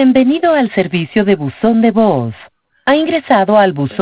Bienvenido al servicio de buzón de voz. Ha ingresado al buzón